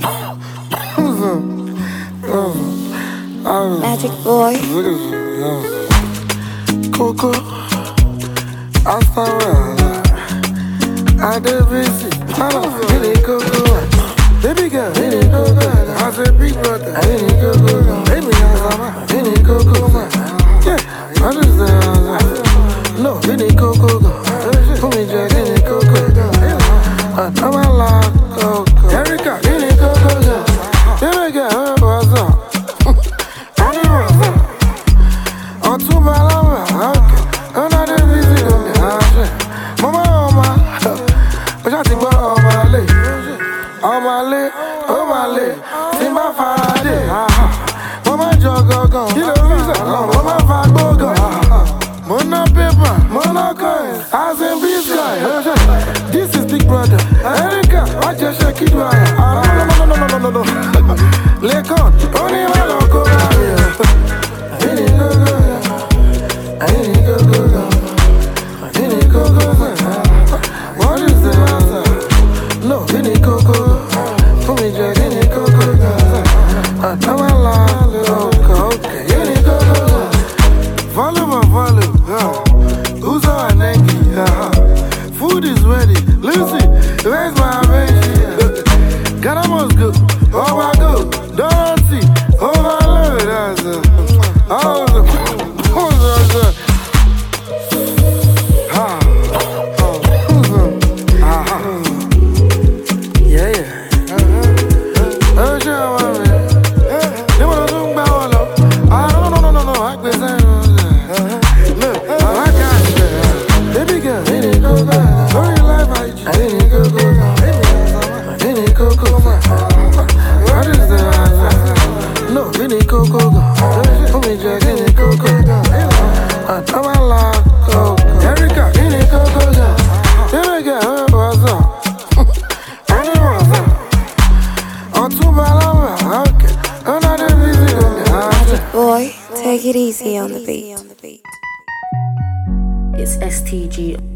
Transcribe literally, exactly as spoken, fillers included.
Magic boy. Coco, I saw I did visit. I don't feel it, Coco. Baby girl, it ain't Coco. I said big brother, I ain't Coco. Baby, I said, it ain't Coco. Yeah, I just said, no, it ain't Coco. Put me Jack, it ain't Coco. I'm a lot, Coco. Erica, it ain't Coco. Baby girl, what's up? On two balance, okay. On a des visites, Mama, Mama, but I think about all my leg. All my leg, all my leg. See my father, Mama, Jogo, go. You know, Visa, Mama, Fago, go. Mona paper, Mona coins, as in Visa. This is Big Brother. Erica, watch your shake it right. No, no, no, no, no, no, no. Lekon, only my local area. I ain't go go, I ain't go go go, I ain't go go go. What is the answer? No, I ain't go go. Put me Jack, I ain't go go go. I'm a lot, okay, I ain't go go go. Follow my follow, who's our Nike? Food is ready. Lucy, where's my baby? Ghana must go. Oh my God, don't see. Oh my Lord, that's a. Oh, the. Oh, the. Ha. Oh. Aha. Yeah, yeah. Oh, sure, I mean. They want to talk about all. I don't know, no, no, no. I can say. Look, I got you. Baby girl, it ain't go go. Sorry, life, I didn't go go. I didn't go go. What is the answer? No, we need Coco. Put me Jack, we need Coco. I'm a lot, Coco. Erica, we need Coco. Baby girl, what's up? I need what's up. On two balance, okay. On a des visites. Boy, take it easy on the beat. It's S T G.